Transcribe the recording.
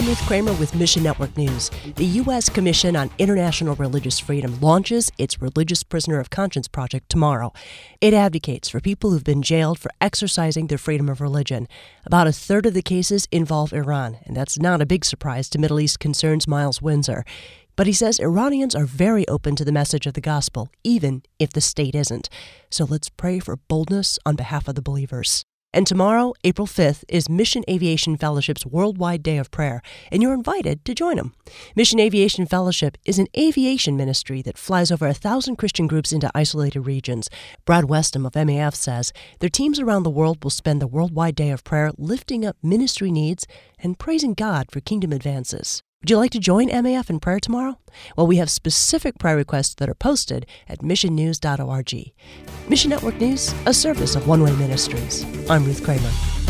I'm Ruth Kramer with Mission Network News. The U.S. Commission on International Religious Freedom launches its Religious Prisoner of Conscience project tomorrow. It advocates for people who've been jailed for exercising their freedom of religion. About a third of the cases involve Iran, and that's not a big surprise to Middle East Concerns' Miles Windsor. But he says Iranians are very open to the message of the gospel, even if the state isn't. So let's pray for boldness on behalf of the believers. And tomorrow, April 5th, is Mission Aviation Fellowship's Worldwide Day of Prayer, and you're invited to join them. Mission Aviation Fellowship is an aviation ministry that flies over 1,000 Christian groups into isolated regions. Brad Westham of MAF says their teams around the world will spend the Worldwide Day of Prayer lifting up ministry needs and praising God for kingdom advances. Would you like to join MAF in prayer tomorrow? Well, we have specific prayer requests that are posted at missionnews.org. Mission Network News, a service of One Way Ministries. I'm Ruth Kramer.